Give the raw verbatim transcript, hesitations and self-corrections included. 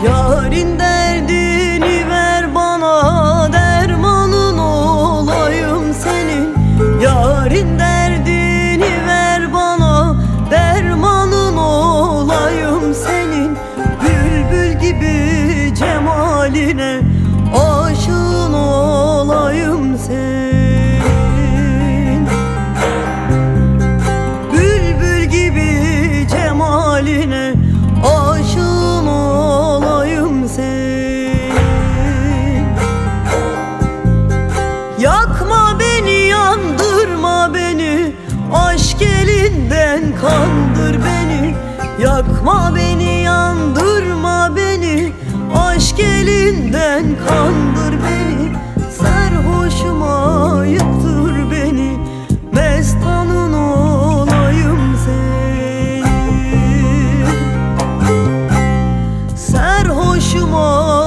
Yarın derdini ver bana, dermanın olayım senin. Yarın derdini ver bana, dermanın olayım senin. Bülbül gibi cemaline aşığın olayım senin. Bülbül gibi cemaline aşığın olayım senin. Yakma beni, yandırma beni, aşk elinden kandır beni. Yakma beni, yandırma beni, aşk elinden kandır beni. Sarhoşuma yıktır beni, mestanın olayım senin. Sarhoşuma